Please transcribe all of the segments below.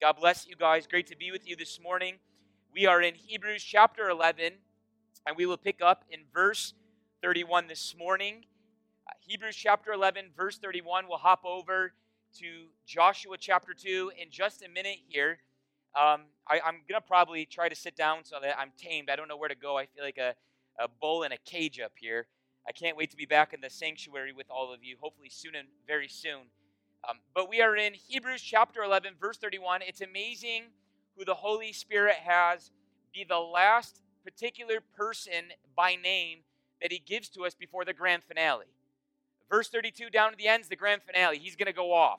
God bless you guys. Great to be with you this morning. We are in Hebrews chapter 11, and we will pick up in verse 31 this morning. Hebrews chapter 11, verse 31. We'll hop over to Joshua chapter 2 in just a minute here. I'm going to probably try to sit down so that I'm tamed. I don't know where to go. I feel like a bull in a cage up here. I can't wait to be back in the sanctuary with all of you, hopefully soon and very soon. But we are in Hebrews chapter 11, verse 31. It's amazing who the Holy Spirit has be the last particular person by name that he gives to us before the grand finale. Verse 32 down to the end is the grand finale. He's going to go off.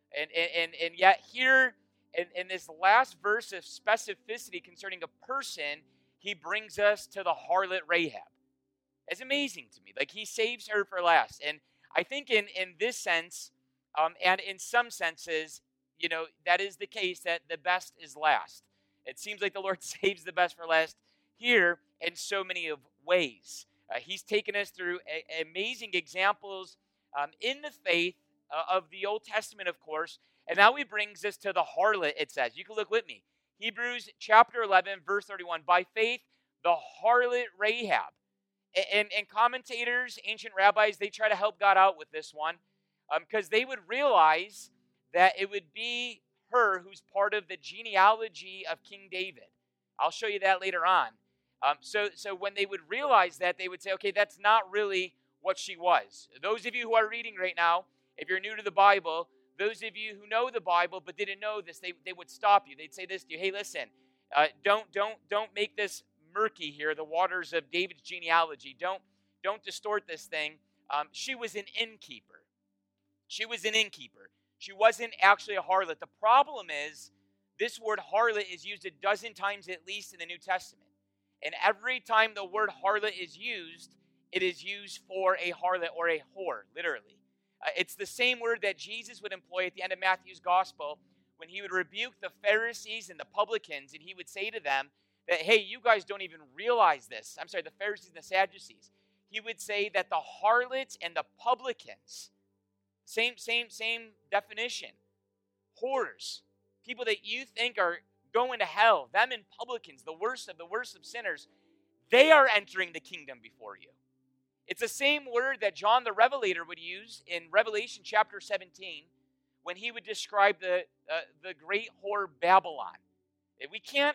And yet here in this last verse of specificity concerning a person, he brings us to the harlot Rahab. It's amazing to me. Like, he saves her for last. And I think in this sense, and in some senses, that is the case, that the best is last. It seems like the Lord saves the best for last here in so many of ways. He's taken us through amazing examples in the faith of the Old Testament, of course, and now he brings us to the harlot, it says. You can look with me. Hebrews chapter 11, verse 31. By faith, the harlot Rahab. And commentators, ancient rabbis, they try to help God out with this one, because they would realize that it would be her who's part of the genealogy of King David. I'll show you that later on. So when they would realize that, they would say, okay, that's not really what she was. Those of you who are reading right now, if you're new to the Bible, those of you who know the Bible but didn't know this, they would stop you. They'd say this to you, hey, listen, don't make this murky here, the waters of David's genealogy. Don't distort this thing. She was an innkeeper. She was an innkeeper. She wasn't actually a harlot. The problem is, this word harlot is used a dozen times at least in the New Testament. And every time the word harlot is used, it is used for a harlot or a whore, literally. It's the same word that Jesus would employ at the end of Matthew's gospel when he would rebuke the Pharisees and the publicans, and he would say to them that, hey, you guys don't even realize this. I'm sorry, the Pharisees and the Sadducees. He would say that the harlots and the publicans, same definition, whores, people that you think are going to hell, them and publicans, the worst of sinners, they are entering the kingdom before you. It's the same word that John the Revelator would use in Revelation chapter 17 when he would describe the great whore Babylon. We can't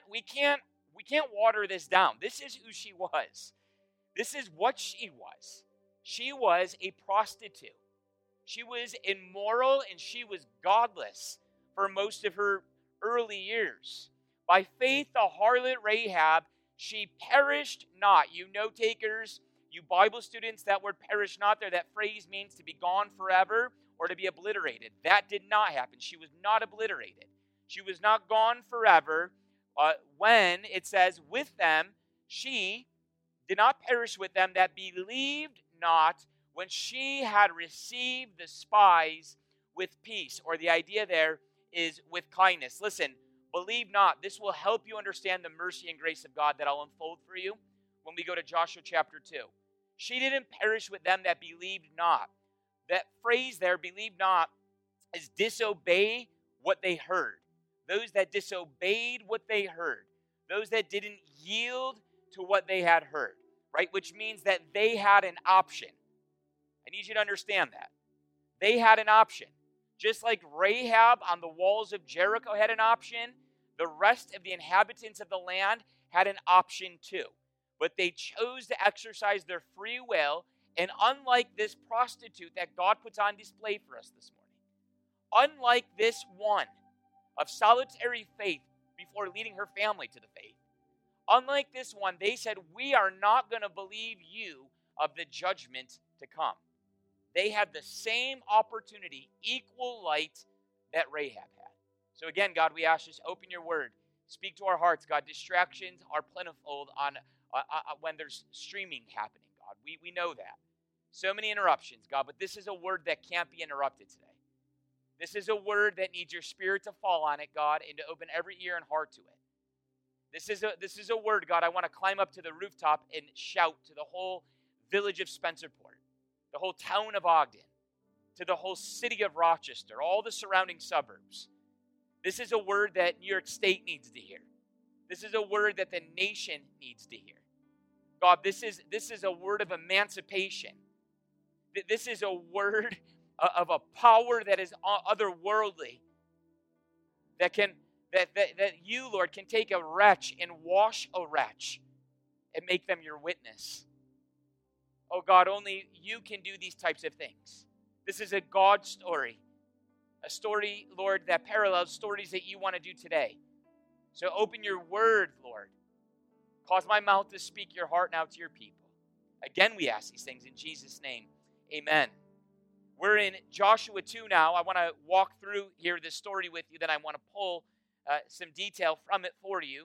water this down. This is who she was. This is what she was. She was a prostitute. She was immoral and she was godless for most of her early years. By faith, the harlot Rahab, she perished not. You note takers, you Bible students, that word perish not there, that phrase means to be gone forever or to be obliterated. That did not happen. She was not obliterated. She was not gone forever. When it says, with them, she did not perish with them that believed not, when she had received the spies with peace. Or the idea there is with kindness. Listen, believe not. This will help you understand the mercy and grace of God that I'll unfold for you when we go to Joshua chapter 2. She didn't perish with them that believed not. That phrase there, believe not, is disobey what they heard. Those that disobeyed what they heard. Those that didn't yield to what they had heard. Right? Which means that they had an option. I need you to understand that. They had an option. Just like Rahab on the walls of Jericho had an option, the rest of the inhabitants of the land had an option too. But they chose to exercise their free will, and unlike this prostitute that God puts on display for us this morning, unlike this one of solitary faith before leading her family to the faith, unlike this one, they said, we are not going to believe you of the judgment to come. They had the same opportunity, equal light that Rahab had. So again, God, we ask you to open your word. Speak to our hearts, God. Distractions are plentiful when there's streaming happening, God. We know that. So many interruptions, God, but this is a word that can't be interrupted today. This is a word that needs your Spirit to fall on it, God, and to open every ear and heart to it. This is a word, God, I want to climb up to the rooftop and shout to the whole village of Spencerport, the whole town of Ogden, to the whole city of Rochester, all the surrounding suburbs. This is a word that New York State needs to hear. This is a word that the nation needs to hear. God, this is a word of emancipation. This is a word of a power that is otherworldly. That you, Lord, can take a wretch and wash a wretch and make them your witness. Oh God, only you can do these types of things. This is a God story. A story, Lord, that parallels stories that you want to do today. So open your word, Lord. Cause my mouth to speak your heart now to your people. Again, we ask these things in Jesus' name. Amen. We're in Joshua 2 now. I want to walk through here this story with you, then I want to pull some detail from it for you.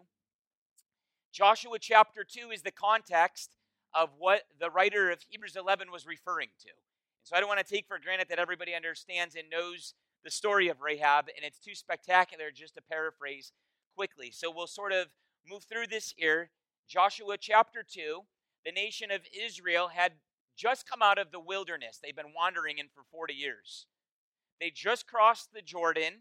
Joshua chapter 2 is the context of what the writer of Hebrews 11 was referring to. And so I don't want to take for granted that everybody understands and knows the story of Rahab, and it's too spectacular just to paraphrase quickly. So we'll sort of move through this here. Joshua chapter 2, the nation of Israel had just come out of the wilderness. They've been wandering in for 40 years. They just crossed the Jordan.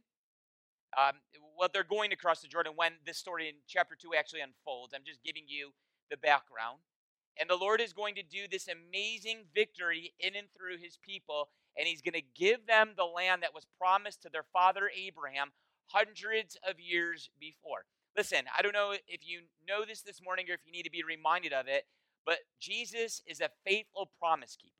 They're going to cross the Jordan when this story in chapter 2 actually unfolds. I'm just giving you the background. And the Lord is going to do this amazing victory in and through his people, and he's going to give them the land that was promised to their father Abraham hundreds of years before. Listen, I don't know if you know this morning or if you need to be reminded of it, but Jesus is a faithful promise keeper.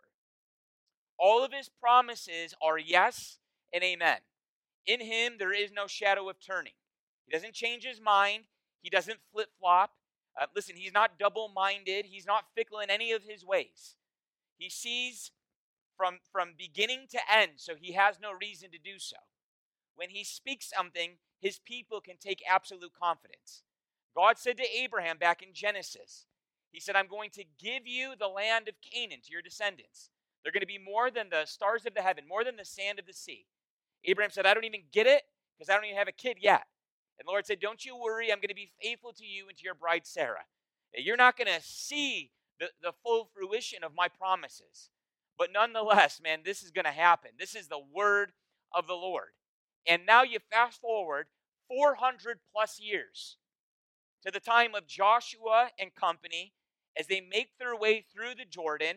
All of his promises are yes and amen. In him, there is no shadow of turning. He doesn't change his mind. He doesn't flip-flop. Listen, he's not double-minded. He's not fickle in any of his ways. He sees from beginning to end, so he has no reason to do so. When he speaks something, his people can take absolute confidence. God said to Abraham back in Genesis, he said, I'm going to give you the land of Canaan to your descendants. They're going to be more than the stars of the heaven, more than the sand of the sea. Abraham said, I don't even get it because I don't even have a kid yet. And the Lord said, don't you worry, I'm going to be faithful to you and to your bride Sarah. You're not going to see the full fruition of my promises. But nonetheless, man, this is going to happen. This is the word of the Lord. And now you fast forward 400 plus years to the time of Joshua and company as they make their way through the Jordan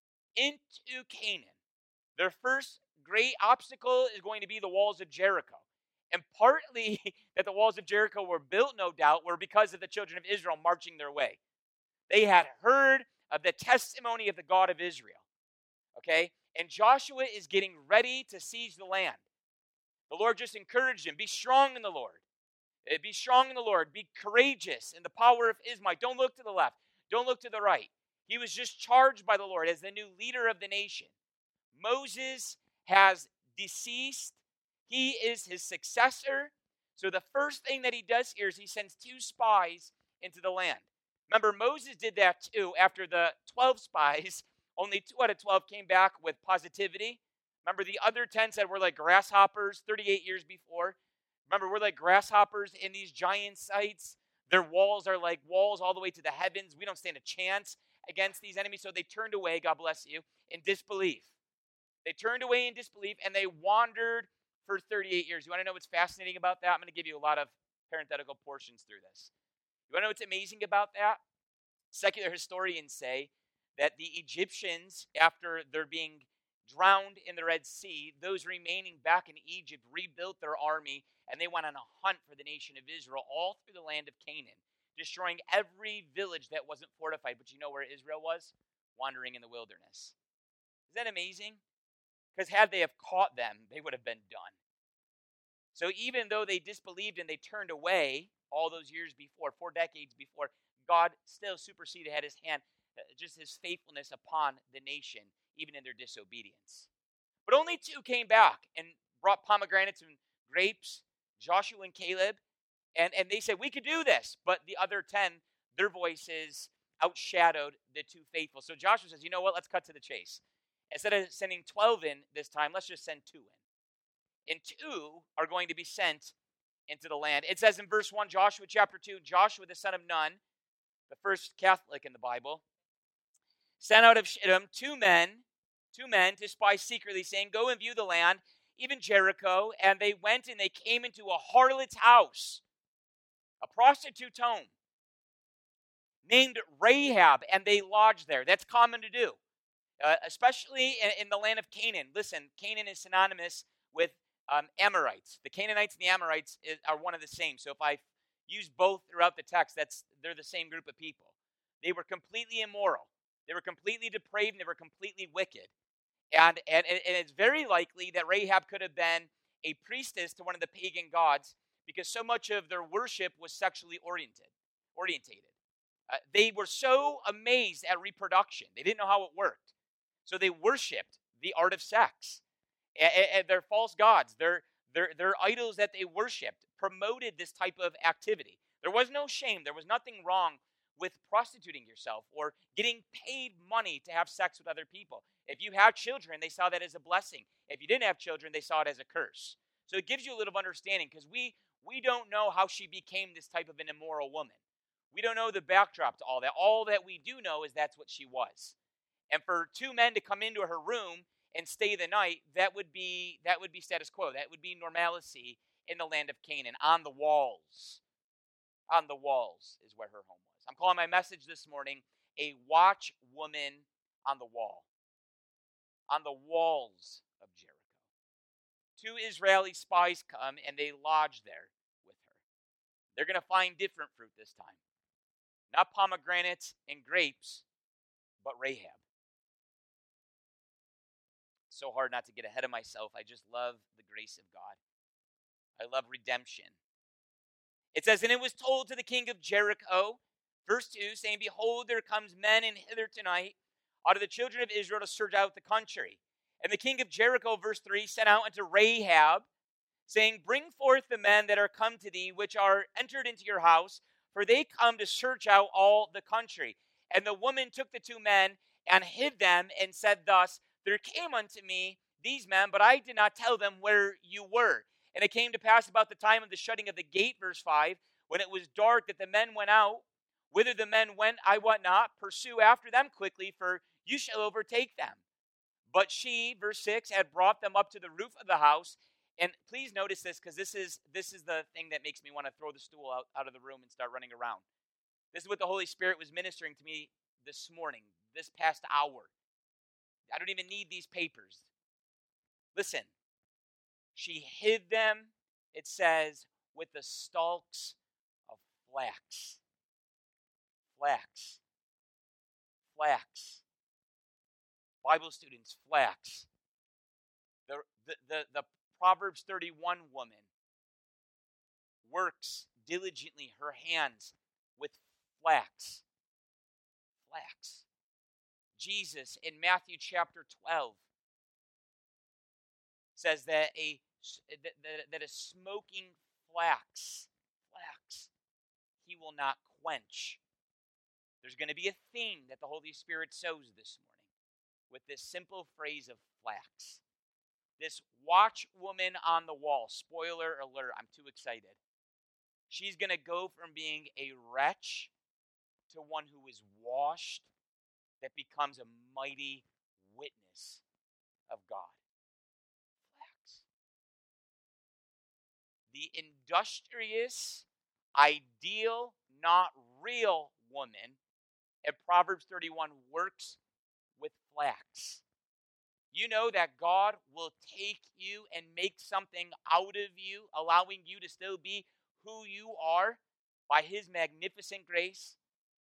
into Canaan. Their first great obstacle is going to be the walls of Jericho. And partly that the walls of Jericho were built, no doubt, were because of the children of Israel marching their way. They had heard of the testimony of the God of Israel. Okay? And Joshua is getting ready to seize the land. The Lord just encouraged him, be strong in the Lord. Be strong in the Lord. Be courageous in the power of his might. Don't look to the left. Don't look to the right. He was just charged by the Lord as the new leader of the nation. Moses has deceased. He is his successor. So the first thing that he does here is he sends 2 spies into the land. Remember, Moses did that too. After the 12 spies, only 2 out of 12 came back with positivity. Remember, the other 10 said we're like grasshoppers 38 years before. Remember, we're like grasshoppers in these giant sites. Their walls are like walls all the way to the heavens. We don't stand a chance against these enemies. So they turned away, God bless you, in disbelief. They turned away in disbelief and they wandered for 38 years. You want to know what's fascinating about that? I'm going to give you a lot of parenthetical portions through this. You want to know what's amazing about that? Secular historians say that the Egyptians, after they're being drowned in the Red Sea, those remaining back in Egypt rebuilt their army and they went on a hunt for the nation of Israel all through the land of Canaan, destroying every village that wasn't fortified. But you know where Israel was? Wandering in the wilderness. Is that amazing? Because had they have caught them, they would have been done. So even though they disbelieved and they turned away all those years before, 4 decades before, God still superseded, had his hand, just his faithfulness upon the nation, even in their disobedience. But only 2 came back and brought pomegranates and grapes, Joshua and Caleb, and they said, we could do this. But the other 10, their voices outshadowed the 2 faithful. So Joshua says, you know what, let's cut to the chase. Instead of sending 12 in this time, let's just send 2 in. And 2 are going to be sent into the land. It says in verse 1, Joshua chapter 2, Joshua the son of Nun, the first Catholic in the Bible, sent out of Shittim 2 men to spy secretly, saying, go and view the land. even Jericho, and they went and they came into a harlot's house, a prostitute's home, named Rahab, and they lodged there. That's common to do, especially in the land of Canaan. Listen, Canaan is synonymous with Amorites. The Canaanites and the Amorites are one of the same. So if I use both throughout the text, they're the same group of people. They were completely immoral. They were completely depraved, and they were completely wicked. And it's very likely that Rahab could have been a priestess to one of the pagan gods, because so much of their worship was sexually orientated. They were so amazed at reproduction. They didn't know how it worked. So they worshipped the art of sex. And their false gods, their idols that they worshipped, promoted this type of activity. There was no shame. There was nothing wrong with prostituting yourself or getting paid money to have sex with other people. If you had children, they saw that as a blessing. If you didn't have children, they saw it as a curse. So it gives you a little understanding, because we don't know how she became this type of an immoral woman. We don't know the backdrop to all that. All that we do know is that's what she was. And for two men to come into her room and stay the night, that would be status quo. That would be normalcy in the land of Canaan. On the walls is where her home was. I'm calling my message this morning, a watch woman on the wall. On the walls of Jericho. Two Israeli spies come and they lodge there with her. They're going to find different fruit this time. Not pomegranates and grapes, but Rahab. It's so hard not to get ahead of myself. I just love the grace of God. I love redemption. It says, and it was told to the king of Jericho, verse 2, saying, behold, there comes men in hither tonight out of the children of Israel to search out the country. And the king of Jericho, verse 3, sent out unto Rahab, saying, bring forth the men that are come to thee, which are entered into your house, for they come to search out all the country. And the woman took the two men and hid them, and said thus, there came unto me these men, but I did not tell them where you were. And it came to pass about the time of the shutting of the gate, verse 5, when it was dark, that the men went out. Whither the men went, I wot not. Pursue after them quickly, for you shall overtake them. But she, verse 6, had brought them up to the roof of the house. And please notice this, because this is the thing that makes me want to throw the stool out of the room and start running around. This is what the Holy Spirit was ministering to me this morning, this past hour. I don't even need these papers. Listen, she hid them, it says, with the stalks of flax. Flax. Flax. Bible students, flax. The Proverbs 31 woman works diligently her hands with flax. Flax. Jesus in Matthew chapter 12 says that a smoking flax, he will not quench. There's going to be a theme that the Holy Spirit sows this morning with this simple phrase of flax. This watch woman on the wall, spoiler alert, I'm too excited. She's going to go from being a wretch to one who is washed, that becomes a mighty witness of God. Flax. The industrious, ideal, not real woman in Proverbs 31 works with flax. You know that God will take you and make something out of you, allowing you to still be who you are by His magnificent grace.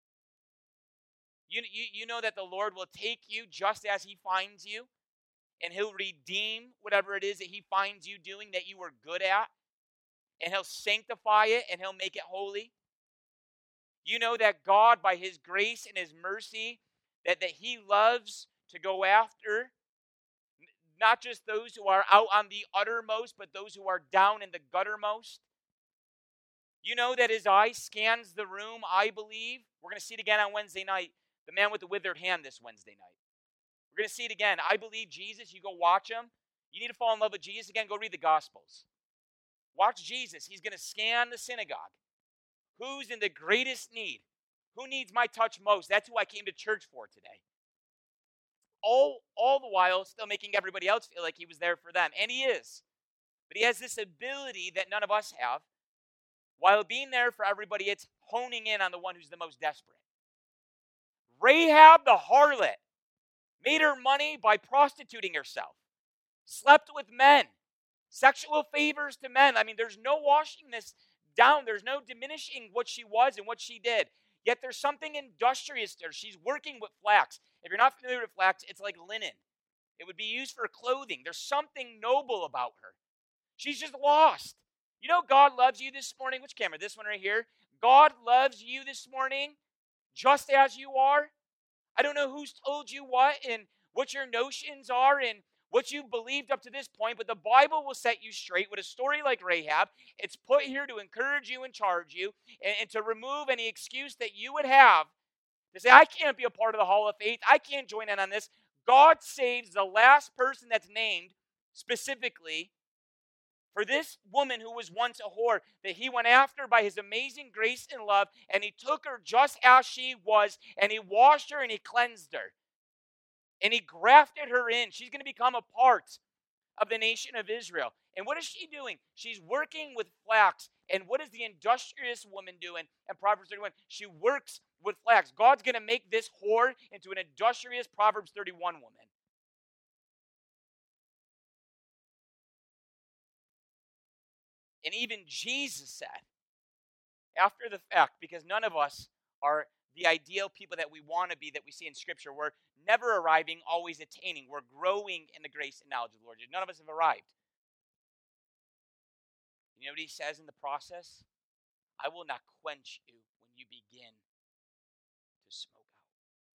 You know that the Lord will take you just as He finds you, and He'll redeem whatever it is that He finds you doing that you were good at, and He'll sanctify it, and He'll make it holy. You know that God, by His grace and His mercy, that He loves to go after not just those who are out on the uttermost, but those who are down in the guttermost. You know that His eye scans the room, I believe. We're going to see it again on Wednesday night. The man with the withered hand this Wednesday night. We're going to see it again. I believe Jesus. You go watch Him. You need to fall in love with Jesus again. Go read the Gospels. Watch Jesus. He's going to scan the synagogue. Who's in the greatest need? Who needs my touch most? That's who I came to church for today. All the while still making everybody else feel like He was there for them. And He is. But he has this ability that none of us have. While being there for everybody, it's honing in on the one who's the most desperate. Rahab the harlot made her money by prostituting herself, slept with men, sexual favors to men. I mean, there's no washing this down. There's no diminishing what she was and what she did. Yet there's something industrious there. She's working with flax. If you're not familiar with flax, it's like linen. It would be used for clothing. There's something noble about her. She's just lost. You know God loves you this morning? Which camera? This one right here. God loves you this morning just as you are. I don't know who's told you what and what your notions are and what you've believed up to this point, but the Bible will set you straight with a story like Rahab. It's put here to encourage you and charge you and to remove any excuse that you would have to say, I can't be a part of the hall of faith. I can't join in on this. God saves the last person that's named specifically for this woman who was once a whore, that he went after by his amazing grace and love, and he took her just as she was, and he washed her and he cleansed her. And he grafted her in. She's going to become a part of the nation of Israel. And what is she doing? She's working with flax. And what is the industrious woman doing in Proverbs 31? She works with flax. God's going to make this whore into an industrious Proverbs 31 woman. And even Jesus said, after the fact, because none of us are the ideal people that we want to be, that we see in Scripture. We're never arriving, always attaining. We're growing in the grace and knowledge of the Lord. None of us have arrived. You know what he says in the process? I will not quench you when you begin to smoke out.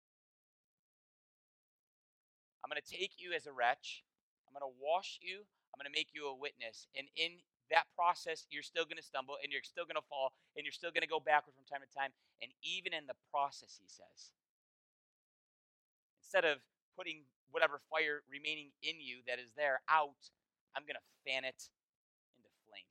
I'm going to take you as a wretch. I'm going to wash you. I'm going to make you a witness. And in that process, you're still going to stumble, and you're still going to fall, and you're still going to go backward from time to time. And even in the process, he says, instead of putting whatever fire remaining in you that is there out, I'm going to fan it into flame.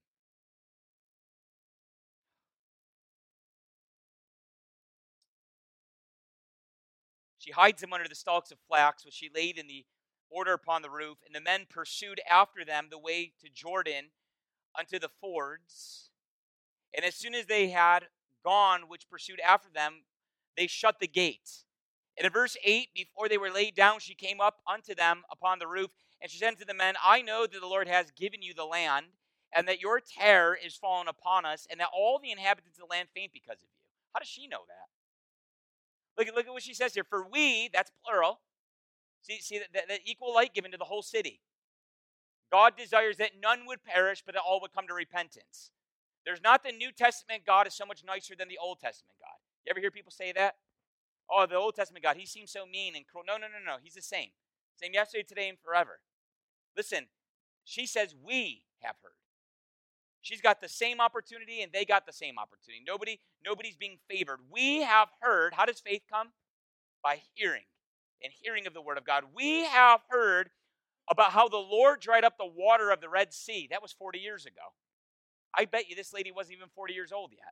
She hides him under the stalks of flax, which she laid in the order upon the roof, and the men pursued after them the way to Jordan, unto the fords. And as soon as they had gone, which pursued after them, they shut the gate. And in verse 8, before they were laid down, she came up unto them upon the roof, and she said unto the men, I know that the Lord has given you the land, and that your terror is fallen upon us, and that all the inhabitants of the land faint because of you. How does she know that? Look at what she says here. For we, that's plural, see that equal light given to the whole city. God desires that none would perish, but that all would come to repentance. There's not the New Testament God is so much nicer than the Old Testament God. You ever hear people say that? Oh, the Old Testament God, he seems so mean and cruel. No. He's the same. Same yesterday, today, and forever. Listen, she says we have heard. She's got the same opportunity, and they got the same opportunity. Nobody's being favored. We have heard. How does faith come? By hearing, and hearing of the word of God. We have heard about how the Lord dried up the water of the Red Sea. That was 40 years ago. I bet you this lady wasn't even 40 years old yet.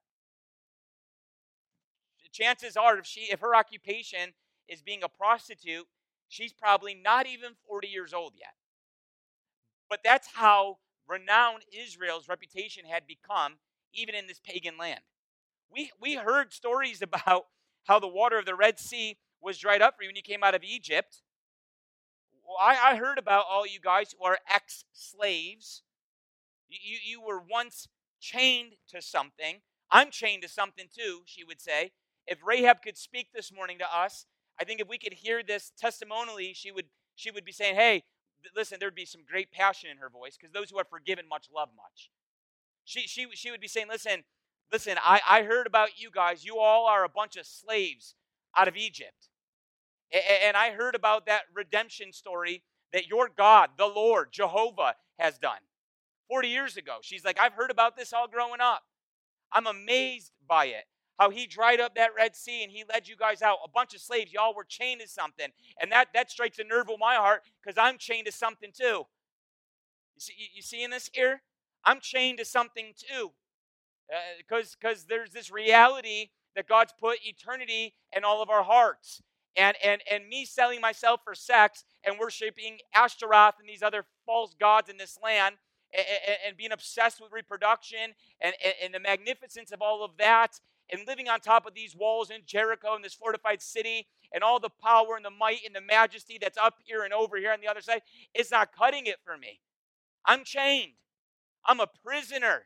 Chances are, if her occupation is being a prostitute, she's probably not even 40 years old yet. But that's how renowned Israel's reputation had become, even in this pagan land. We heard stories about how the water of the Red Sea was dried up for you when you came out of Egypt. Well, I heard about all you guys who are ex-slaves. You were once chained to something. I'm chained to something too, she would say. If Rahab could speak this morning to us, I think if we could hear this testimonially, she would be saying, hey, listen, there would be some great passion in her voice, because those who are forgiven much love much. She would be saying, listen, I heard about you guys. You all are a bunch of slaves out of Egypt. And I heard about that redemption story that your God, the Lord, Jehovah, has done 40 years ago. She's like, I've heard about this all growing up. I'm amazed by it. How he dried up that Red Sea and he led you guys out. A bunch of slaves, y'all were chained to something. And that strikes a nerve with my heart, because I'm chained to something too. You seeing this here? I'm chained to something too. Because there's this reality that God's put eternity in all of our hearts. And me selling myself for sex and worshiping Ashtaroth and these other false gods in this land and being obsessed with reproduction and the magnificence of all of that, and living on top of these walls in Jericho, in this fortified city, and all the power and the might and the majesty that's up here and over here on the other side, it's not cutting it for me. I'm chained. I'm a prisoner.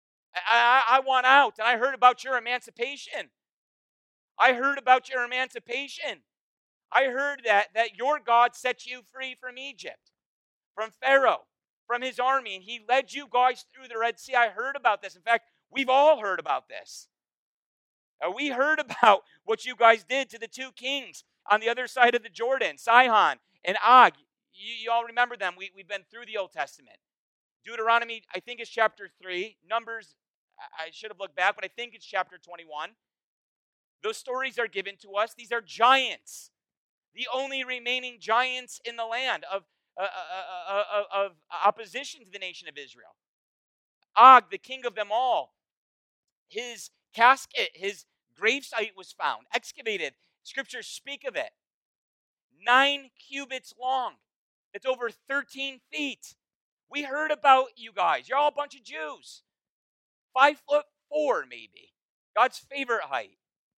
I want out. And I heard about your emancipation. I heard about your emancipation. I heard that your God set you free from Egypt, from Pharaoh, from his army, and he led you guys through the Red Sea. I heard about this. In fact, we've all heard about this. We heard about what you guys did to the two kings on the other side of the Jordan, Sihon and Og. You all remember them. We've been through the Old Testament. Deuteronomy, I think it's chapter 3. Numbers, I should have looked back, but I think it's chapter 21. Those stories are given to us. These are giants, the only remaining giants in the land of opposition to the nation of Israel. Og, the king of them all, his casket, his gravesite was found, excavated. Scriptures speak of it. 9 cubits long. It's over 13 feet. We heard about you guys. You're all a bunch of Jews. 5'4", maybe. God's favorite height.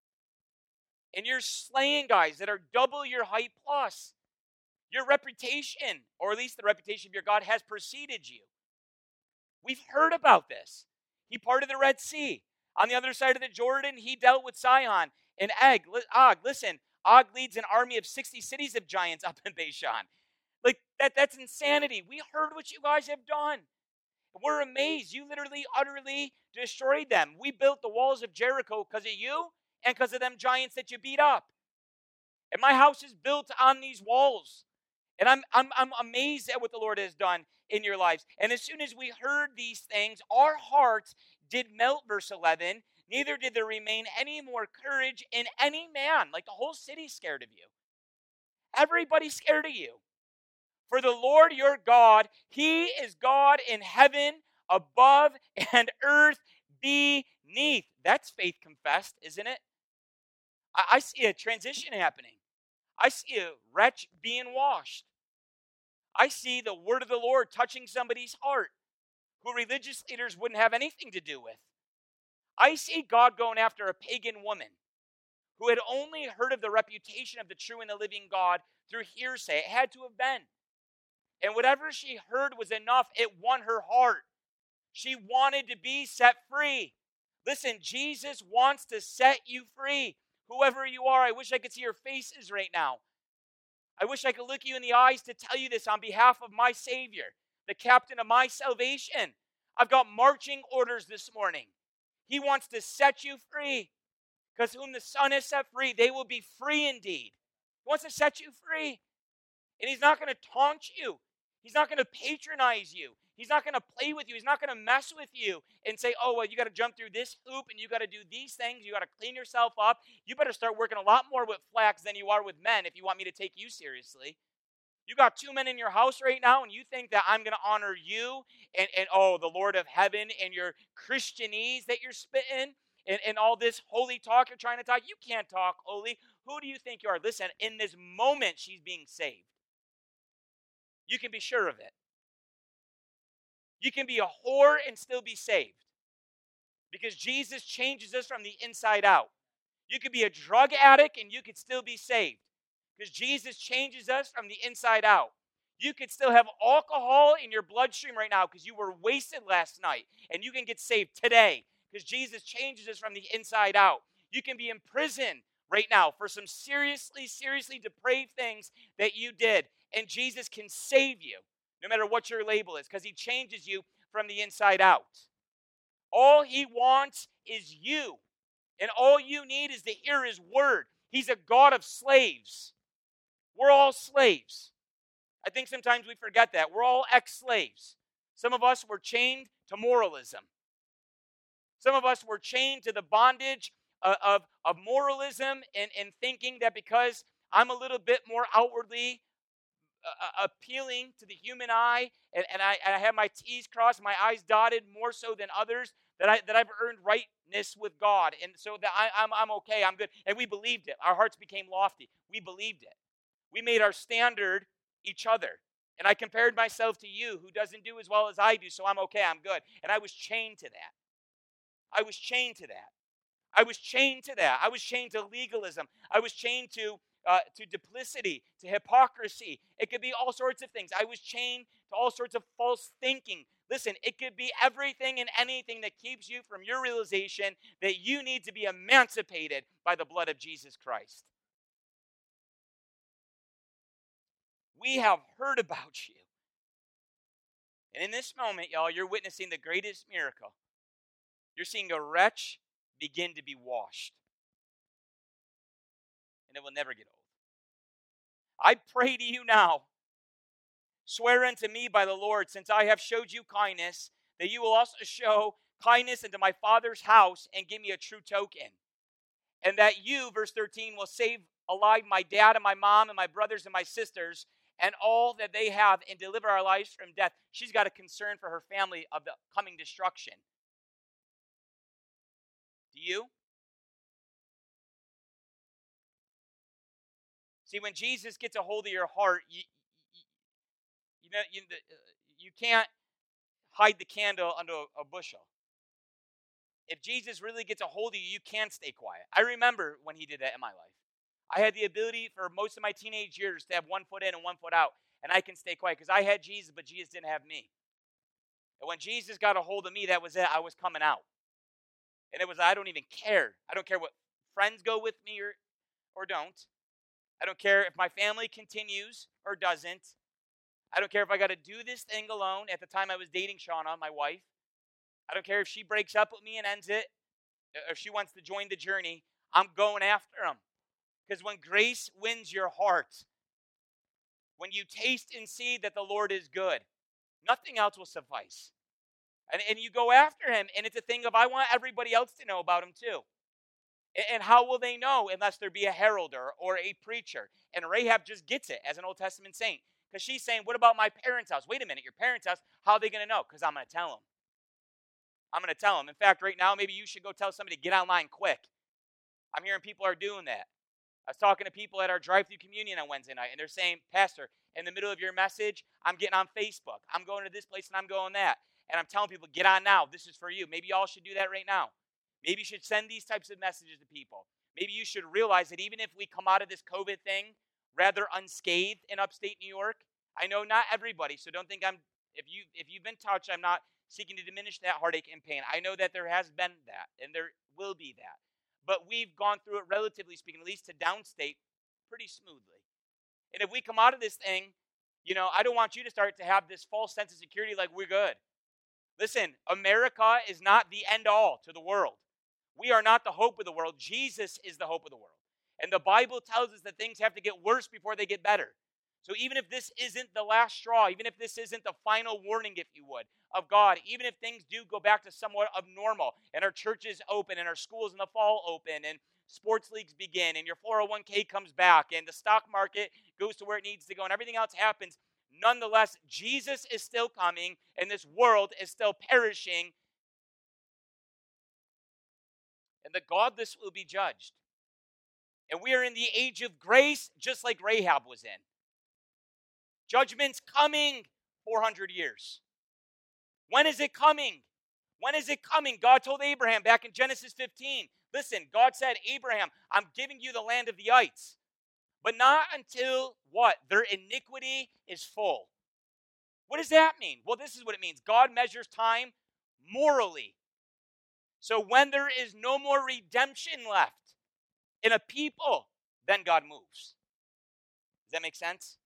And you're slaying guys that are double your height plus. Your reputation, or at least the reputation of your God, has preceded you. We've heard about this. He parted the Red Sea. On the other side of the Jordan, he dealt with Sihon and Og. Listen, Og leads an army of 60 cities of giants up in Bashan. Like, that's insanity. We heard what you guys have done. We're amazed. You literally, utterly destroyed them. We built the walls of Jericho because of you and because of them giants that you beat up. And my house is built on these walls. And I'm amazed at what the Lord has done in your lives. And as soon as we heard these things, our hearts did melt, verse 11. Neither did there remain any more courage in any man. Like, the whole city's scared of you. Everybody's scared of you. For the Lord your God, he is God in heaven above and earth beneath. That's faith confessed, isn't it? I see a transition happening. I see a wretch being washed. I see the word of the Lord touching somebody's heart who religious leaders wouldn't have anything to do with. I see God going after a pagan woman who had only heard of the reputation of the true and the living God through hearsay. It had to have been. And whatever she heard was enough. It won her heart. She wanted to be set free. Listen, Jesus wants to set you free. Whoever you are, I wish I could see your faces right now. I wish I could look you in the eyes to tell you this on behalf of my Savior, the captain of my salvation. I've got marching orders this morning. He wants to set you free, because whom the Son has set free, they will be free indeed. He wants to set you free. And he's not going to taunt you. He's not going to patronize you. He's not going to play with you. He's not going to mess with you and say, oh, well, you got to jump through this hoop and you got to do these things. You got to clean yourself up. You better start working a lot more with flax than you are with men if you want me to take you seriously. You got 2 men in your house right now and you think that I'm going to honor you and the Lord of heaven and your Christianese that you're spitting and all this holy talk you're trying to talk. You can't talk holy. Who do you think you are? Listen, in this moment, she's being saved. You can be sure of it. You can be a whore and still be saved, because Jesus changes us from the inside out. You could be a drug addict and you could still be saved, because Jesus changes us from the inside out. You could still have alcohol in your bloodstream right now because you were wasted last night, and you can get saved today because Jesus changes us from the inside out. You can be in prison right now for some seriously depraved things that you did, and Jesus can save you no matter what your label is, because he changes you from the inside out. All he wants is you, and all you need is to hear his word. He's a God of slaves. We're all slaves. I think sometimes we forget that. We're all ex-slaves. Some of us were chained to moralism. Some of us were chained to the bondage of moralism and thinking that because I'm a little bit more outwardly appealing to the human eye, and I have my T's crossed, my I's dotted more so than others, that I've earned rightness with God, and so that I'm okay, I'm good. And we believed it. Our hearts became lofty. We believed it. We made our standard each other. And I compared myself to you, who doesn't do as well as I do, so I'm okay, I'm good. And I was chained to that. I was chained to that. I was chained to that. I was chained to legalism. I was chained to duplicity, to hypocrisy. It could be all sorts of things. I was chained to all sorts of false thinking. Listen, it could be everything and anything that keeps you from your realization that you need to be emancipated by the blood of Jesus Christ. We have heard about you. And in this moment, y'all, you're witnessing the greatest miracle. You're seeing a wretch begin to be washed. And it will never get old. I pray to you now, swear unto me by the Lord, since I have showed you kindness, that you will also show kindness unto my Father's house and give me a true token. And that you, verse 13, will save alive my dad and my mom and my brothers and my sisters and all that they have and deliver our lives from death. She's got a concern for her family of the coming destruction. Do you? See, when Jesus gets a hold of your heart, you can't hide the candle under a bushel. If Jesus really gets a hold of you, you can't stay quiet. I remember when he did that in my life. I had the ability for most of my teenage years to have one foot in and one foot out, and I can stay quiet because I had Jesus, but Jesus didn't have me. And when Jesus got a hold of me, that was it. I was coming out. And it was, I don't even care. I don't care what friends go with me or don't. I don't care if my family continues or doesn't. I don't care if I got to do this thing alone. At the time I was dating Shauna, my wife. I don't care if she breaks up with me and ends it, or if she wants to join the journey. I'm going after them. Because when grace wins your heart, when you taste and see that the Lord is good, nothing else will suffice. And you go after him, and it's a thing of, I want everybody else to know about him too. And how will they know unless there be a heralder or a preacher? And Rahab just gets it as an Old Testament saint. Because she's saying, what about my parents' house? Wait a minute, your parents' house, how are they going to know? Because I'm going to tell them. I'm going to tell them. In fact, right now, maybe you should go tell somebody to get online quick. I'm hearing people are doing that. I was talking to people at our drive-through communion on Wednesday night, and they're saying, Pastor, in the middle of your message, I'm getting on Facebook. I'm going to this place, and I'm going that. And I'm telling people, get on now. This is for you. Maybe y'all should do that right now. Maybe you should send these types of messages to people. Maybe you should realize that even if we come out of this COVID thing rather unscathed in upstate New York, I know not everybody, so don't think if you've been touched, I'm not seeking to diminish that heartache and pain. I know that there has been that, and there will be that. But we've gone through it, relatively speaking, at least to downstate, pretty smoothly. And if we come out of this thing, I don't want you to start to have this false sense of security like we're good. Listen, America is not the end all to the world. We are not the hope of the world. Jesus is the hope of the world. And the Bible tells us that things have to get worse before they get better. So even if this isn't the last straw, even if this isn't the final warning, if you would, of God, even if things do go back to somewhat of normal, and our churches open, and our schools in the fall open, and sports leagues begin, and your 401k comes back, and the stock market goes to where it needs to go, and everything else happens, nonetheless, Jesus is still coming, and this world is still perishing, and the godless will be judged. And we are in the age of grace, just like Rahab was in. Judgment's coming 400 years. When is it coming? When is it coming? God told Abraham back in Genesis 15, listen, God said, Abraham, I'm giving you the land of the ites, but not until what? Their iniquity is full. What does that mean? Well, this is what it means. God measures time morally. So when there is no more redemption left in a people, then God moves. Does that make sense?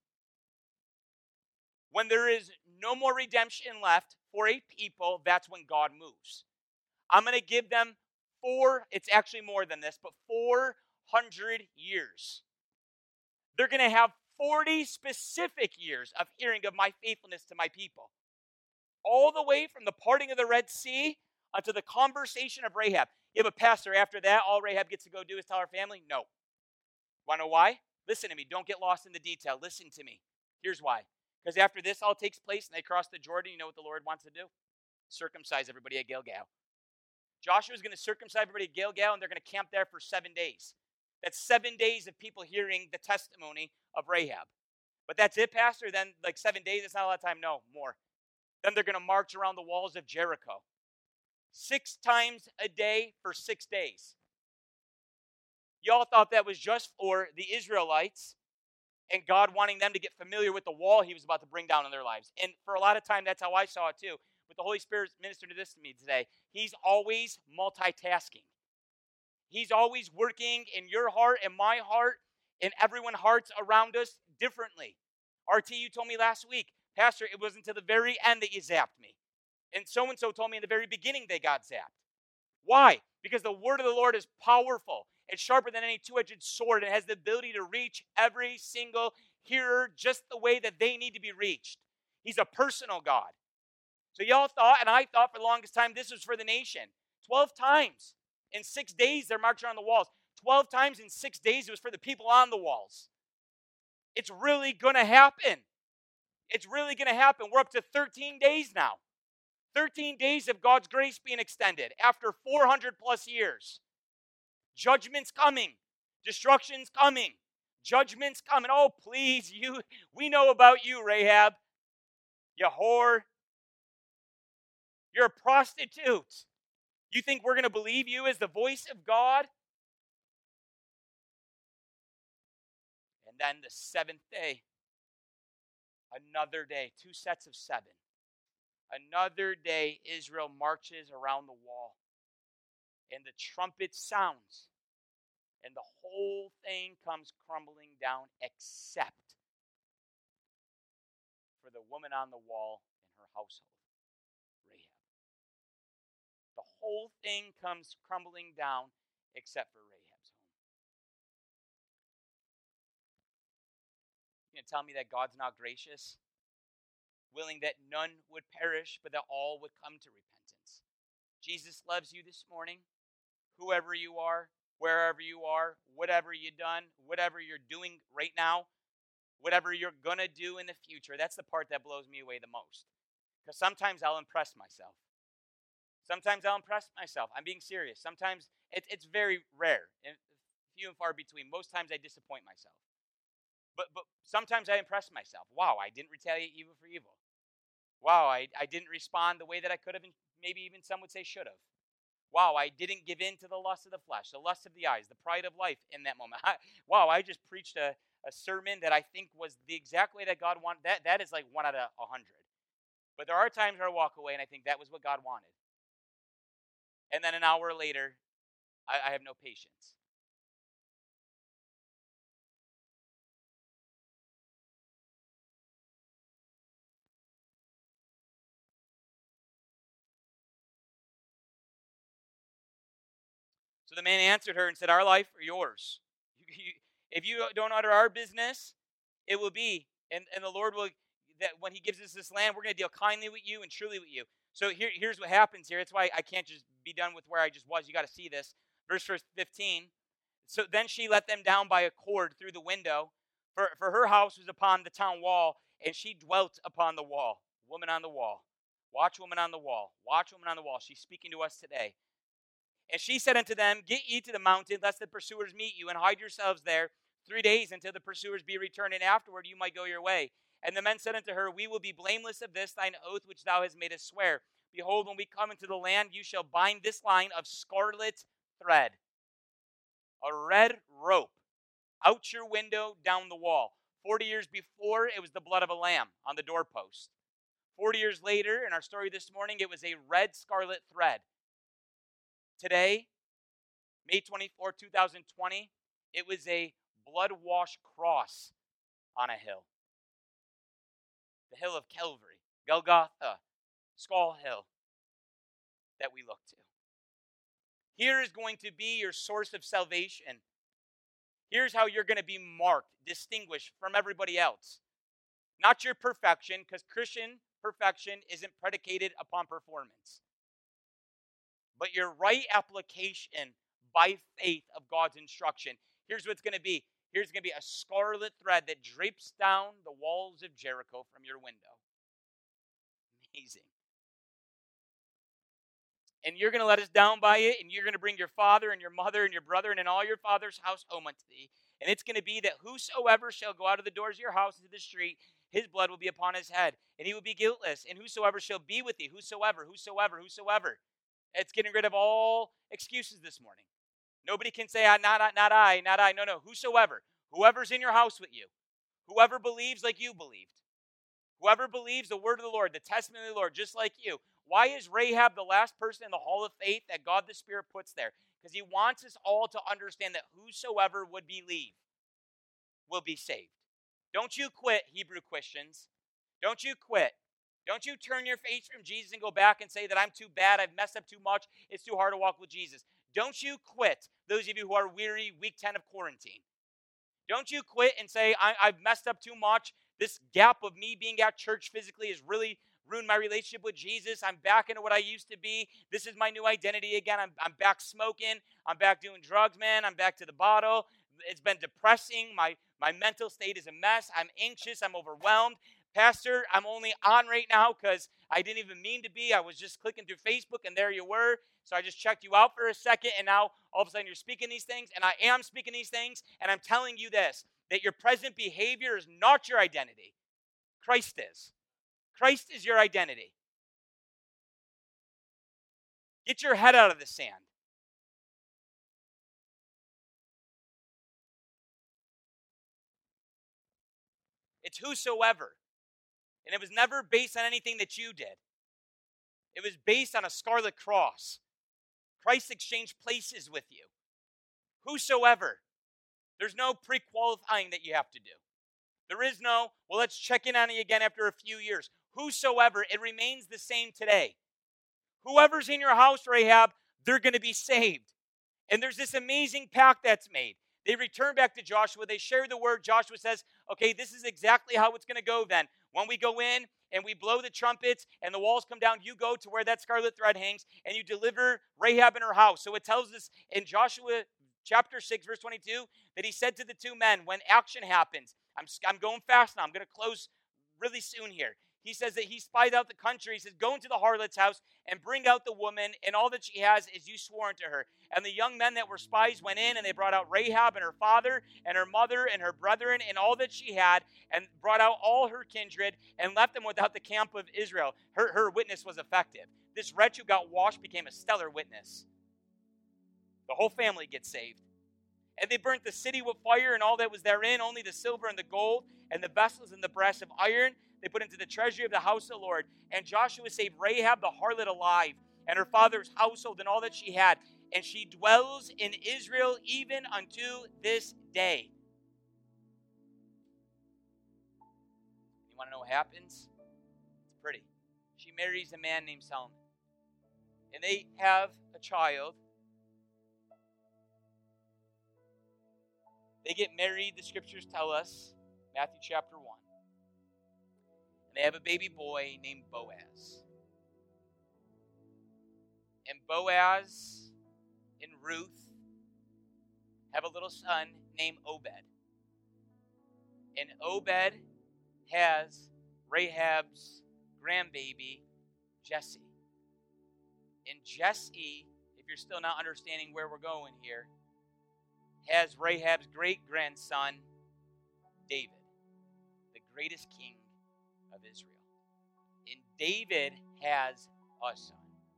When there is no more redemption left for a people, that's when God moves. I'm going to give them it's actually more than this, but 400 years. They're going to have 40 specific years of hearing of my faithfulness to my people. All the way from the parting of the Red Sea unto the conversation of Rahab. Yeah, but Pastor, after that, all Rahab gets to go do is tell her family? No. Want to know why? Listen to me. Don't get lost in the detail. Listen to me. Here's why. Because after this all takes place and they cross the Jordan, you know what the Lord wants to do? Circumcise everybody at Gilgal. Joshua's going to circumcise everybody at Gilgal, and they're going to camp there for 7 days. That's 7 days of people hearing the testimony of Rahab. But that's it, Pastor? Then like 7 days, it's not a lot of time? No, more. Then they're going to march around the walls of Jericho 6 times a day for 6 days. Y'all thought that was just for the Israelites and God wanting them to get familiar with the wall he was about to bring down in their lives. And for a lot of time, that's how I saw it too. But the Holy Spirit ministered to this to me today. He's always multitasking. He's always working in your heart and my heart and everyone's hearts around us differently. RT, you told me last week, Pastor, it wasn't until the very end that you zapped me. And so told me in the very beginning they got zapped. Why? Because the word of the Lord is powerful. It's sharper than any two-edged sword. It has the ability to reach every single hearer just the way that they need to be reached. He's a personal God. So y'all thought, and I thought for the longest time, this was for the nation. 12 times in 6 days they're marching on the walls. 12 times in 6 days it was for the people on the walls. It's really going to happen. It's really going to happen. We're up to 13 days now. 13 days of God's grace being extended after 400 plus years. Judgment's coming. Destruction's coming. Judgment's coming. Oh, please, we know about you, Rahab. You whore. You're a prostitute. You think we're going to believe you as the voice of God? And then the 7th day, another day, 2 sets of 7. Another day, Israel marches around the wall. And the trumpet sounds. And the whole thing comes crumbling down except for the woman on the wall and her household, Rahab. The whole thing comes crumbling down except for Rahab's home. You gonna tell me that God's not gracious? Willing that none would perish, but that all would come to repentance. Jesus loves you this morning, whoever you are, wherever you are, whatever you've done, whatever you're doing right now, whatever you're going to do in the future. That's the part that blows me away the most. Because sometimes I'll impress myself. I'm being serious. Sometimes it's very rare and few and far between. Most times I disappoint myself. But sometimes I impress myself. Wow, I didn't retaliate evil for evil. Wow, I didn't respond the way that I could have, and maybe even some would say should have. Wow, I didn't give in to the lust of the flesh, the lust of the eyes, the pride of life in that moment. I just preached a sermon that I think was the exact way that God wanted. That is like 1 out of 100. But there are times where I walk away and I think that was what God wanted. And then an hour later, I have no patience. So the man answered her and said, our life or yours? If you don't utter our business, it will be. And the Lord will, that when he gives us this land, we're going to deal kindly with you and truly with you. So here's what happens here. That's why I can't just be done with where I just was. You got to see this. Verse 15. So then she let them down by a cord through the window. For her house was upon the town wall, and she dwelt upon the wall. Woman on the wall. Watch woman on the wall. Watch woman on the wall. She's speaking to us today. And she said unto them, get ye to the mountain, lest the pursuers meet you, and hide yourselves there 3 days until the pursuers be returned, and afterward you might go your way. And the men said unto her, we will be blameless of this thine oath which thou hast made us swear. Behold, when we come into the land, you shall bind this line of scarlet thread, a red rope, out your window, down the wall. 40 years before, it was the blood of a lamb on the doorpost. 40 years later, in our story this morning, it was a red scarlet thread. Today, May 24, 2020, it was a blood-washed cross on a hill. The hill of Calvary, Golgotha, Skull Hill, that we look to. Here is going to be your source of salvation. Here's how you're going to be marked, distinguished from everybody else. Not your perfection, because Christian perfection isn't predicated upon performance. But your right application by faith of God's instruction. Here's what's going to be. Here's going to be a scarlet thread that drapes down the walls of Jericho from your window. Amazing. And you're going to let us down by it, and you're going to bring your father and your mother and your brother and all your father's house home unto thee. And it's going to be that whosoever shall go out of the doors of your house into the street, his blood will be upon his head, and he will be guiltless. And whosoever shall be with thee, whosoever. It's getting rid of all excuses this morning. Nobody can say, not I. No, whosoever. Whoever's in your house with you. Whoever believes like you believed. Whoever believes the word of the Lord, the testimony of the Lord, just like you. Why is Rahab the last person in the hall of faith that God the Spirit puts there? Because he wants us all to understand that whosoever would believe will be saved. Don't you quit, Hebrew Christians. Don't you quit. Don't you turn your face from Jesus and go back and say that I'm too bad, I've messed up too much, it's too hard to walk with Jesus. Don't you quit, those of you who are weary, week 10 of quarantine. Don't you quit and say, I've messed up too much. This gap of me being at church physically has really ruined my relationship with Jesus. I'm back into what I used to be. This is my new identity again. I'm back smoking. I'm back doing drugs, man. I'm back to the bottle. It's been depressing. My mental state is a mess. I'm anxious. I'm overwhelmed. Pastor, I'm only on right now because I didn't even mean to be. I was just clicking through Facebook, and there you were. So I just checked you out for a second, and now all of a sudden you're speaking these things, and I am speaking these things, and I'm telling you this, that your present behavior is not your identity. Christ is. Christ is your identity. Get your head out of the sand. It's whosoever. And it was never based on anything that you did. It was based on a scarlet cross. Christ exchanged places with you. Whosoever. There's no pre-qualifying that you have to do. There is no, well, let's check in on you again after a few years. Whosoever, it remains the same today. Whoever's in your house, Rahab, they're going to be saved. And there's this amazing pact that's made. They return back to Joshua. They share the word. Joshua says, okay, this is exactly how it's going to go then. When we go in and we blow the trumpets and the walls come down, you go to where that scarlet thread hangs and you deliver Rahab in her house. So it tells us in Joshua chapter 6, verse 22, that he said to the two men, when action happens, I'm going fast now. I'm going to close really soon here. He says that he spied out the country. He says, go into the harlot's house and bring out the woman and all that she has as you swore unto her. And the young men that were spies went in and they brought out Rahab and her father and her mother and her brethren and all that she had and brought out all her kindred and left them without the camp of Israel. Her witness was effective. This wretch who got washed became a stellar witness. The whole family gets saved. And they burnt the city with fire and all that was therein, only the silver and the gold and the vessels and the brass of iron they put into the treasury of the house of the Lord. And Joshua saved Rahab the harlot alive, and her father's household and all that she had. And she dwells in Israel even unto this day. You want to know what happens? It's pretty. She marries a man named Solomon. And they have a child. They get married, the scriptures tell us, Matthew chapter 1. And they have a baby boy named Boaz. And Boaz and Ruth have a little son named Obed. And Obed has Rahab's grandbaby, Jesse. And Jesse, if you're still not understanding where we're going here, has Rahab's great-grandson, David, the greatest king of Israel. And David has a son,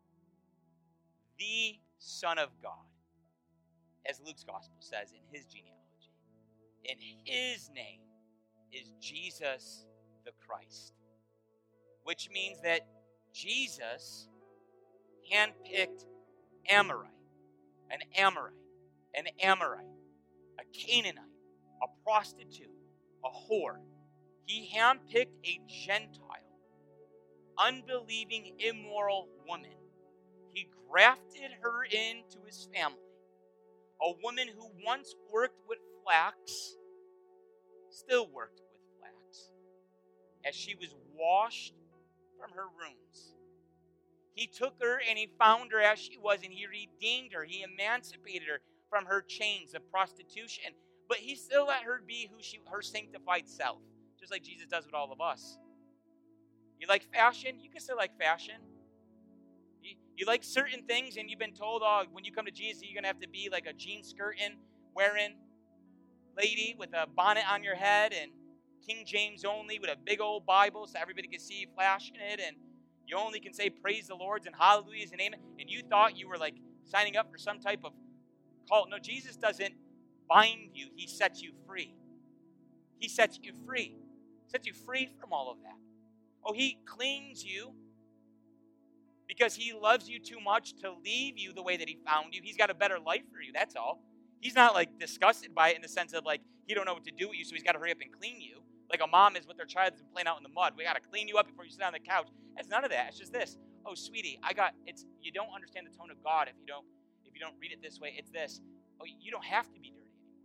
the Son of God, as Luke's gospel says in his genealogy. And his name is Jesus the Christ, which means that Jesus handpicked Amorite, an Amorite, an Amorite, a Canaanite, a prostitute, a whore. He handpicked a Gentile, unbelieving, immoral woman. He grafted her into his family. A woman who once worked with flax, still worked with flax, as she was washed from her wounds. He took her and he found her as she was, and he redeemed her. He emancipated her from her chains of prostitution. But he still let her be her sanctified self, just like Jesus does with all of us. You like fashion? You can still like fashion. You like certain things, and you've been told, oh, when you come to Jesus, you're going to have to be like a jean skirting, wearing. lady with a bonnet on your head and King James only with a big old Bible so everybody can see you flashing it, and you only can say praise the Lord's and hallelujahs and amen, and you thought you were like signing up for some type of cult. No, Jesus doesn't bind you. He sets you free. He sets you free. Sets you free from all of that. Oh, he cleans you because he loves you too much to leave you the way that he found you. He's got a better life for you, that's all. He's not like disgusted by it in the sense of like he don't know what to do with you, so he's got to hurry up and clean you. Like a mom is with their child that's been playing out in the mud. We got to clean you up before you sit on the couch. It's none of that. It's just this. Oh, sweetie, you don't understand the tone of God if you don't read it this way. It's this. Oh, you don't have to be dirty anymore.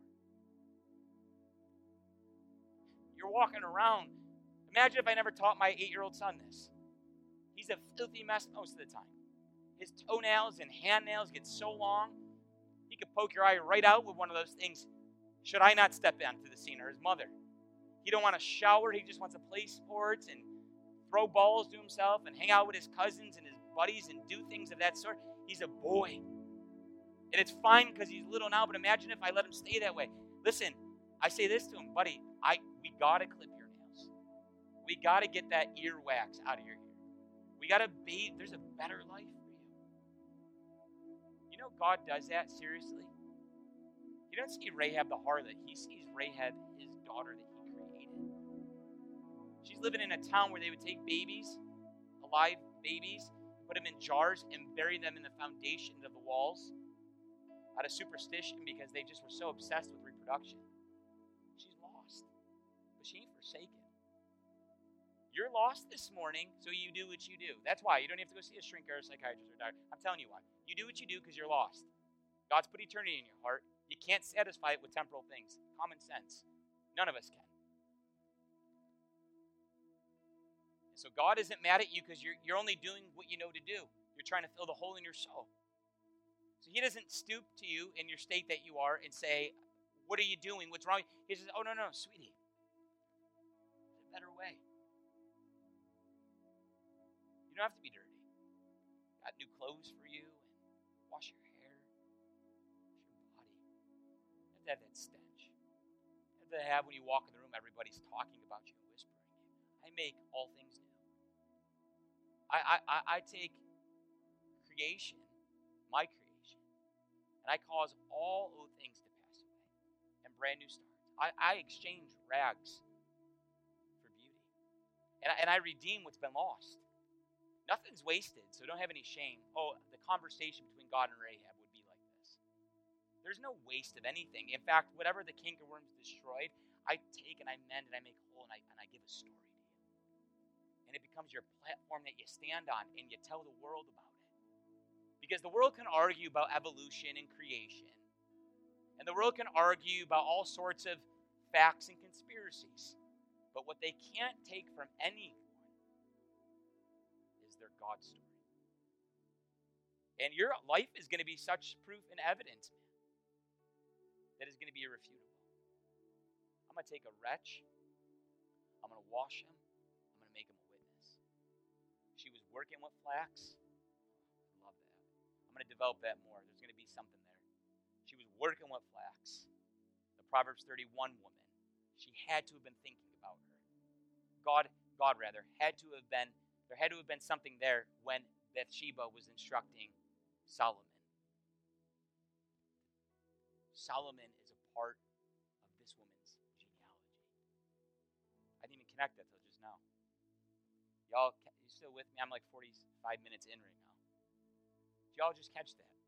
You're walking around. Imagine if I never taught my 8-year-old son this. He's a filthy mess most of the time. His toenails and hand nails get so long, he could poke your eye right out with one of those things. Should I not step onto the scene, or his mother? He don't want to shower. He just wants to play sports and throw balls to himself and hang out with his cousins and his buddies and do things of that sort. He's a boy. And it's fine because he's little now, but imagine if I let him stay that way. Listen, I say this to him, buddy, we got to clip your nails. We got to get that ear wax out of your ear. We got to bathe. There's a better life for you. You know God does that, seriously? He doesn't see Rahab the harlot. He sees Rahab, his daughter that he created. She's living in a town where they would take babies, alive babies, put them in jars and bury them in the foundations of the walls out of superstition because they just were so obsessed with reproduction. She's lost, but she ain't forsaken. You're lost this morning, so you do what you do. That's why you don't have to go see a shrink or a psychiatrist or a doctor. I'm telling you why. You do what you do because you're lost. God's put eternity in your heart. You can't satisfy it with temporal things. Common sense. None of us can. And so God isn't mad at you because you're only doing what you know to do. You're trying to fill the hole in your soul. So he doesn't stoop to you in your state that you are and say, what are you doing? What's wrong? He says, oh, no, sweetie. There's a better way. You don't have to be dirty. Got new clothes for you, and wash your hair, wash your body. You have to have that stench. You have to have when you walk in the room, everybody's talking about you and whispering you. I make all things new. I take creation, my creation, and I cause all old things to pass away and brand new starts. I exchange rags for beauty. And I redeem what's been lost. Nothing's wasted, so don't have any shame. Oh, the conversation between God and Rahab would be like this. There's no waste of anything. In fact, whatever the cankerworms destroyed, I take and I mend and I make whole and I give a story to you. And it becomes your platform that you stand on and you tell the world about it. Because the world can argue about evolution and creation. And the world can argue about all sorts of facts and conspiracies. But what they can't take from anyone is their God story. And your life is going to be such proof and evidence, man, that is going to be irrefutable. I'm going to take a wretch, I'm going to wash him, I'm going to make him a witness. She was working with flax. I love that. I'm going to develop that more. There's going to be something there. She was working with flax. The Proverbs 31 woman, she had to have been thinking about her. God there had to have been something there when Bathsheba was instructing Solomon. Solomon is a part of this woman's genealogy. I didn't even connect that till just now. Y'all, you still with me? I'm like 45 minutes in right now. Did y'all just catch that?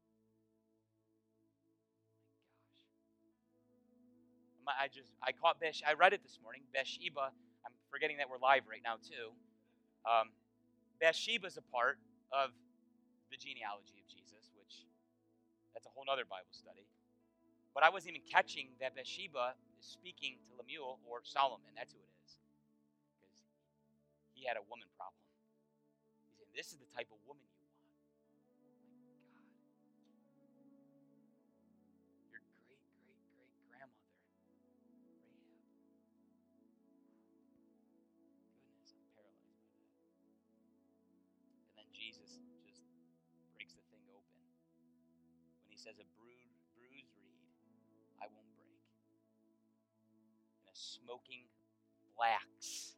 Oh my gosh. I read it this morning. Bathsheba, I'm forgetting that we're live right now too. Bathsheba's a part of the genealogy of Jesus, which that's a whole other Bible study. But I wasn't even catching that Bathsheba is speaking to Lemuel or Solomon. That's who it is. Because he had a woman problem. He's saying, this is the type of woman you want. My God. Your great-great-great-grandmother, Rahab. Goodness, I'm paralyzed by that. And then Jesus just breaks the thing open. When he says a bruised reed, I won't break. smoking blacks.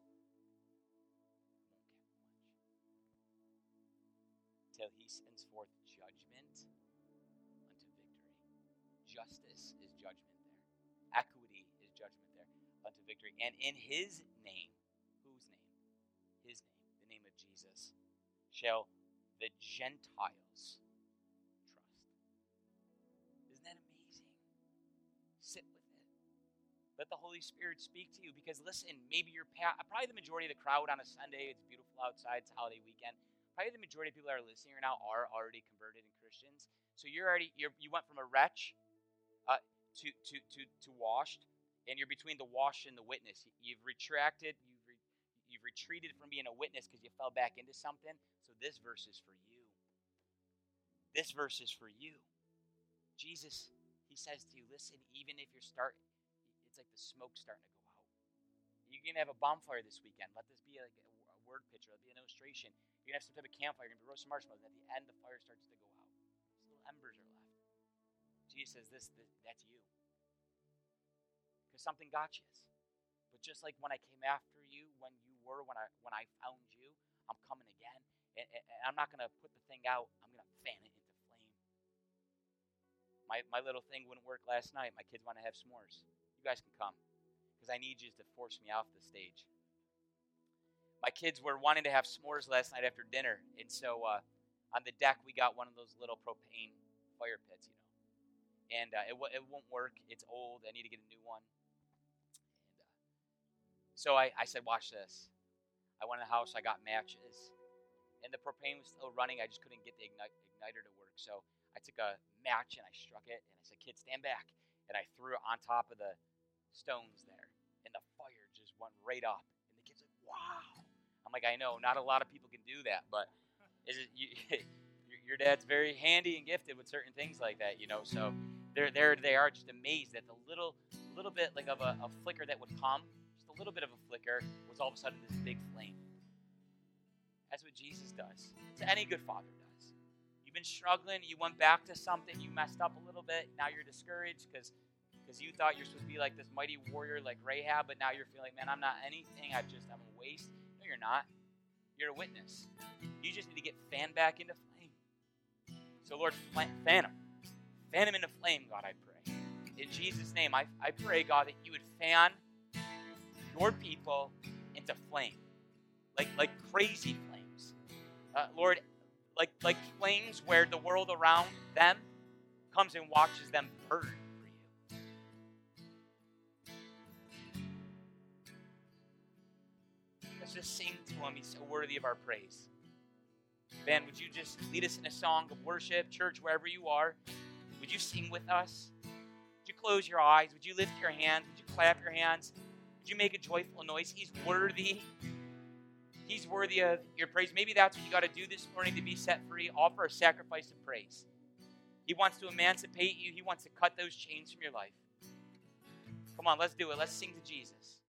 Till he sends forth judgment unto victory. Justice is judgment there. Equity is judgment there unto victory. And in his name, whose name? His name, the name of Jesus, shall the Gentiles trust. Isn't that amazing? Sit with it. Let the Holy Spirit speak to you, because listen, maybe you're probably the majority of the crowd on a Sunday. It's beautiful outside. It's a holiday weekend. Probably the majority of people that are listening right now are already converted and Christians. So you went from a wretch to washed, and you're between the washed and the witness. You've retracted. You've retreated from being a witness because you fell back into something. So this verse is for you. This verse is for you. Jesus, he says to you, listen, even if it's like the smoke starting to go out. You're going to have a bonfire this weekend. Let this be like a word picture. Let it be an illustration. You're going to have some type of campfire. You're going to roast some marshmallows. And at the end, the fire starts to go out. Just little embers are left. Jesus says, that's you. Because something got you. But just like when I came after you, when I found you, I'm coming again. And I'm not going to put the thing out. I'm going to fan it into flame. My little thing wouldn't work last night. My kids want to have s'mores. You guys can come, because I need you to force me off the stage. My kids were wanting to have s'mores last night after dinner. And so on the deck, we got one of those little propane fire pits, And it won't work. It's old. I need to get a new one. So I said, watch this. I went in the house. I got matches. And the propane was still running. I just couldn't get the igniter to work. So I took a match and I struck it. And I said, kids, stand back. And I threw it on top of the stones there. And the fire just went right up. And the kids were like, wow. I'm like, I know. Not a lot of people can do that. But your dad's very handy and gifted with certain things like that, So they are just amazed that the little bit like of a flicker that would come, just a little bit of a flicker, was all of a sudden this big flame. That's what Jesus does. It's any good father does. You've been struggling. You went back to something. You messed up a little bit. Now you're discouraged because you thought you're supposed to be like this mighty warrior like Rahab, but now you're feeling, man, I'm not anything. I'm a waste. No, you're not. You're a witness. You just need to get fanned back into flame. So, Lord, fan him. Fan him into flame, God, I pray. In Jesus' name, I pray, God, that you would fan your people into flame. Like crazy flames. Lord, like flames where the world around them comes and watches them burn for you. Let's just sing to him. He's so worthy of our praise. Ben, would you just lead us in a song of worship? Church, wherever you are, would you sing with us? Would you close your eyes? Would you lift your hands? Would you clap your hands? Would you make a joyful noise? He's worthy. He's worthy of your praise. Maybe that's what you got to do this morning to be set free. Offer a sacrifice of praise. He wants to emancipate you. He wants to cut those chains from your life. Come on, let's do it. Let's sing to Jesus.